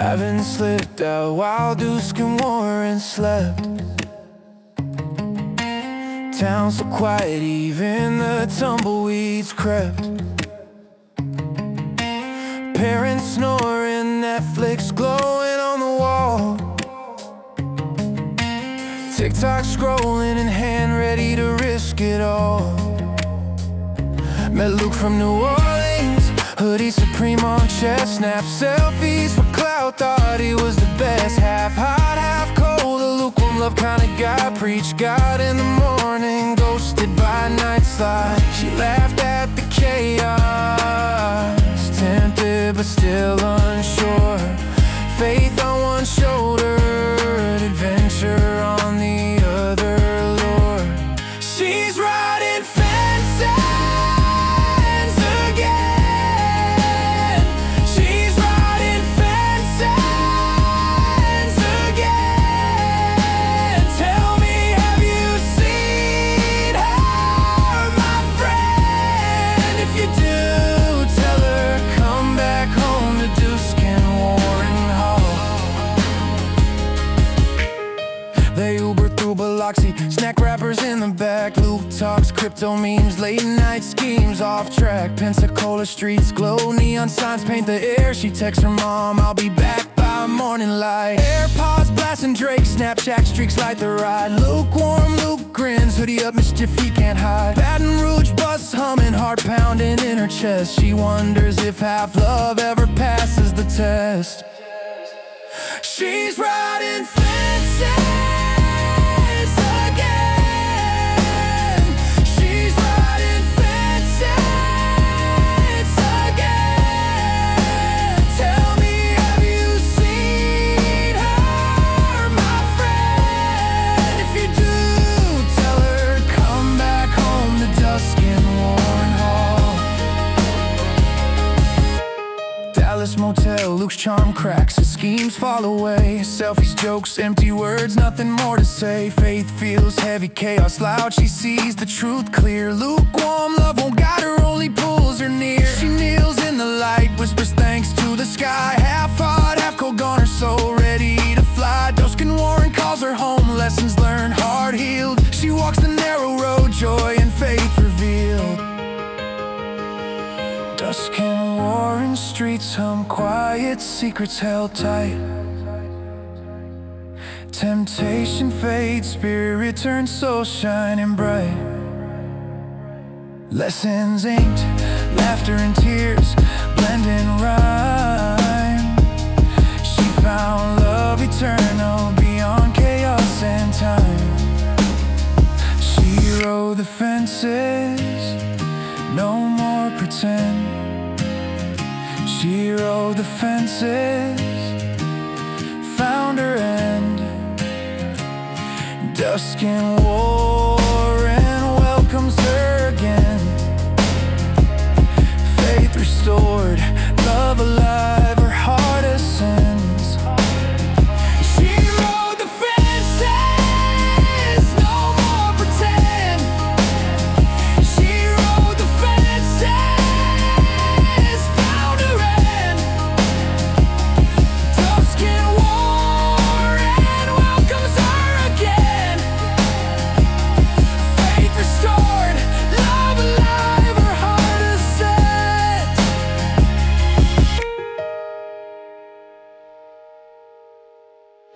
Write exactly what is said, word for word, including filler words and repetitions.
Haven't slipped out while Dusk and Warren slept. Town so quiet, even the tumbleweeds crept. Parents snoring, Netflix glowing on the wall. TikTok scrolling in hand, ready to risk it all. Met Luke from New Orleans, hoodie Supreme on chest, snap selfies for clout, thought he was the best. Half hot, half cold, a lukewarm love kind of guy. Preach God in the morning, ghosted by night slide. She laughed at the chaos, tempted but still unsure. Faith on one shoulder, adventure on the other, Lord. She's riding fences again. She's riding fences again. Tell me, have you seen her, my friend? If you do, tell her come back home to Dusk and Warren Hall. They Uber through Biloxi, snack wrappers in the back. Luke talks crypto memes, late night schemes off track. Pensacola streets glow, neon signs paint the air. She texts her mom, I'll be back by morning light. AirPods blasting Drake, Snapchat streaks light the ride. Lukewarm, Luke grins, hoodie up, mischief he can't hide. Baton Rouge bus humming, heart pounding in her chest. She wonders if half love ever passes the test. She's riding fences again. She's riding fences again. Tell me, have you seen her, my friend? If you do, tell her come back home to Dusk and Warren Hall. Dallas motel, Luke's charm cracks, his schemes fall away. Selfies, jokes, empty words, nothing more to say. Faith feels heavy, chaos loud, she sees the truth clear. Lukewarm love won't guide her, only pulls her near. She kneels in the light, whispers thanks to the sky. Half hot, half cold, gone her soul, ready to fly. Dusk and Warren calls her home, lessons learned, heart healed. She walks the narrow road, joy and faith revealed. Dusk and Warren streets hum quiet, secrets held tight. Temptation fades, spirit turns soul shining bright. Lessons inked, laughter and tears blend in rhyme. She found love eternal beyond chaos and time. She rode the fences, no more pretend. She rode the fences, found her end. Dusk and Warren.